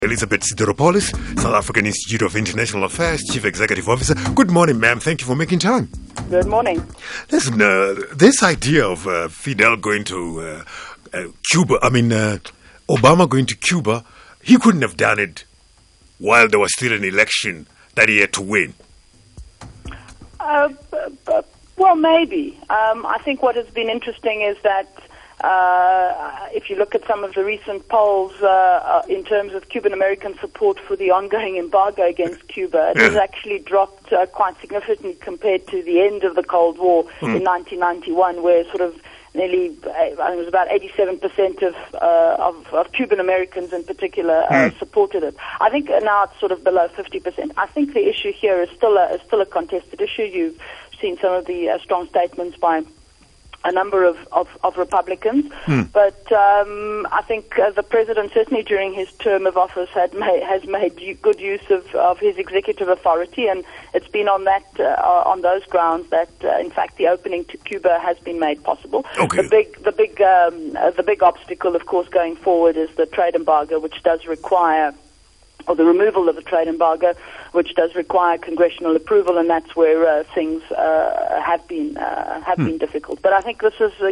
Elizabeth Sideropoulos, South African Institute of International Affairs, Chief Executive Officer. Good morning, ma'am. Thank you for making time. Good morning. Listen, this idea of Fidel going to Cuba, Obama going to Cuba, he couldn't have done it while there was still an election that he had to win. Well, maybe. I think what has been interesting is that if you look at some of the recent polls in terms of Cuban American support for the ongoing embargo against Cuba, it has actually dropped quite significantly compared to the end of the Cold War in 1991, where sort of nearly, I think it was about 87% of Cuban Americans in particular supported it. I think now it's sort of below 50%. I think the issue here is still a contested issue. You've seen some of the strong statements by a number of Republicans, but I think the president, certainly during his term of office, has made good use of his executive authority, and it's been on those grounds that, in fact, the opening to Cuba has been made possible. Okay. The big obstacle, of course, going forward is the trade embargo, which does require, or the removal of the trade embargo, which does require congressional approval, and that's where things have been difficult. But I think this is,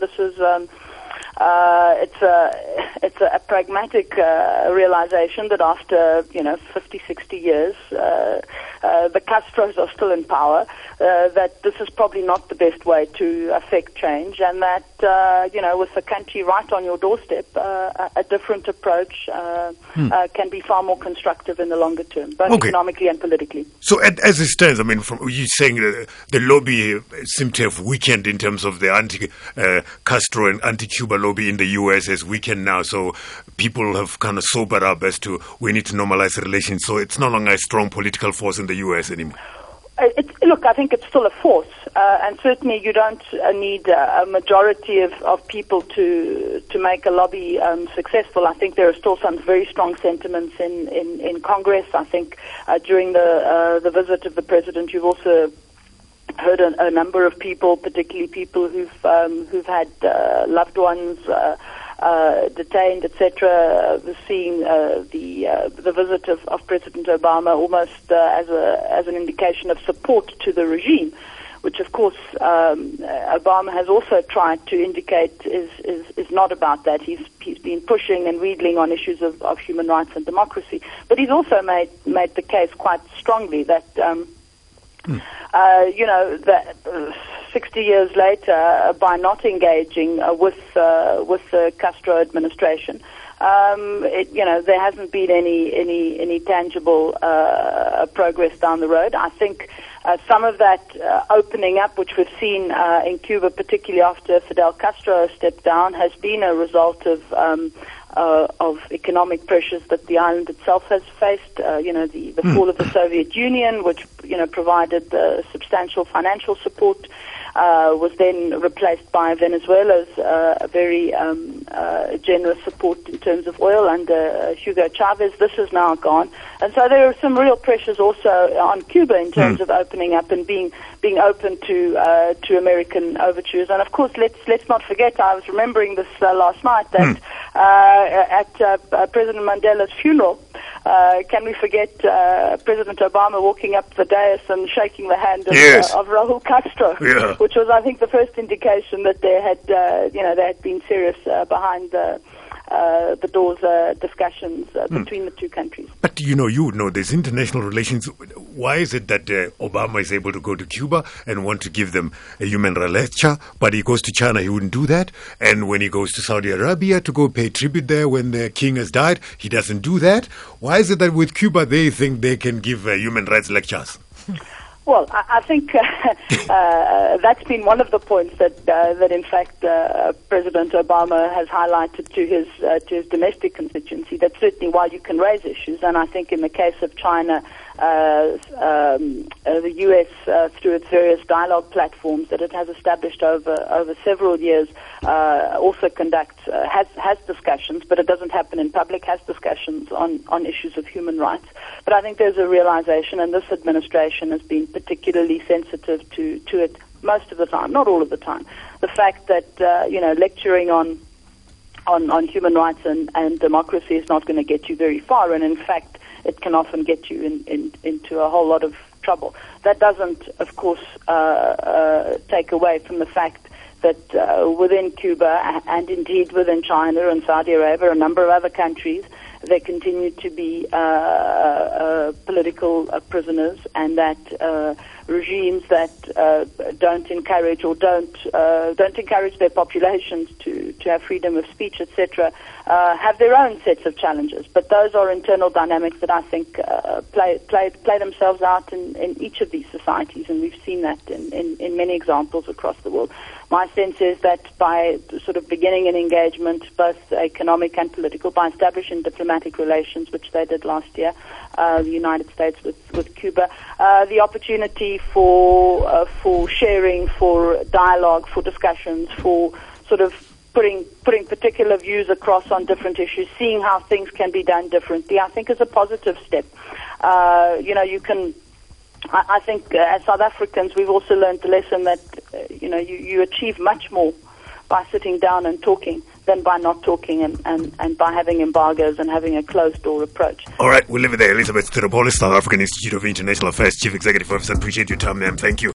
it's a pragmatic realization that after 50, 60 years, the Castros are still in power. That this is probably not the best way to affect change, and that with the country right on your doorstep, a different approach can be far more constructive in the longer term, both economically and politically. So, as it stands, from you saying the lobby seem to have weakened in terms of the anti-Castro and anti-Cuba lobby in the U.S. has weakened now. So, people have kind of sobered up as to we need to normalize relations. So, it's no longer a strong political force in the U.S. anymore. Look, I think it's still a force, and certainly you don't need a majority of people to make a lobby successful. I think there are still some very strong sentiments in Congress. I think during the visit of the president, you've also heard a number of people, particularly people who've had loved ones detained, etc., seeing the visit of President Obama almost as an indication of support to the regime, which of course Obama has also tried to indicate is not about that. He's been pushing and wheedling on issues of human rights and democracy, but he's also made the case quite strongly that that 60 years later, by not engaging with the Castro administration, there hasn't been any tangible progress down the road. I think some of that opening up, which we've seen in Cuba, particularly after Fidel Castro stepped down, has been a result of economic pressures that the island itself has faced. The fall of the Soviet Union, which provided substantial financial support, was then replaced by Venezuela's very generous support in terms of oil under Hugo Chavez. This is now gone, and so there are some real pressures also on Cuba in terms of opening up and being open to American overtures. And of course, let's not forget. I was remembering this last night that at President Mandela's funeral. Can we forget President Obama walking up the dais and shaking the hand of Raul Castro, which was, I think, the first indication that there had been serious behind the doors discussions between the two countries. But you would know there's international relations. Why is it that Obama is able to go to Cuba and want to give them a human rights lecture, but he goes to China, he wouldn't do that? And when he goes to Saudi Arabia to go pay tribute there when the king has died, he doesn't do that? Why is it that with Cuba they think they can give human rights lectures? Well, I think that's been one of the points that in fact President Obama has highlighted to his domestic constituency. That certainly while you can raise issues, and I think in the case of China, the U.S. Through its various dialogue platforms that it has established over several years, also conducts has discussions, but it doesn't happen in public. Has discussions on issues of human rights. But I think there's a realization, and this administration has been particularly sensitive to it most of the time, not all of the time. The fact that lecturing on on human rights and democracy is not going to get you very far, and in fact, it can often get you into a whole lot of trouble. That doesn't, of course, take away from the fact that within Cuba and indeed within China and Saudi Arabia, a number of other countries, there continue to be political prisoners, and that regimes that don't encourage or don't encourage their populations to have freedom of speech, etc., have their own sets of challenges. But those are internal dynamics that I think play themselves out in each of these societies, and we've seen that in many examples across the world. My sense is that by sort of beginning an engagement, both economic and political, by establishing diplomatic relations, which they did last year, the United States with Cuba, the opportunity for sharing, for dialogue, for discussions, for sort of putting particular views across on different issues, seeing how things can be done differently, I think is a positive step. You can. I think as South Africans, we've also learned the lesson that you achieve much more by sitting down and talking than by not talking and by having embargoes and having a closed-door approach. All right, we'll leave it there. Elizabeth Theropolis, South African Institute of International Affairs Chief Executive Officer. Appreciate your time, ma'am. Thank you.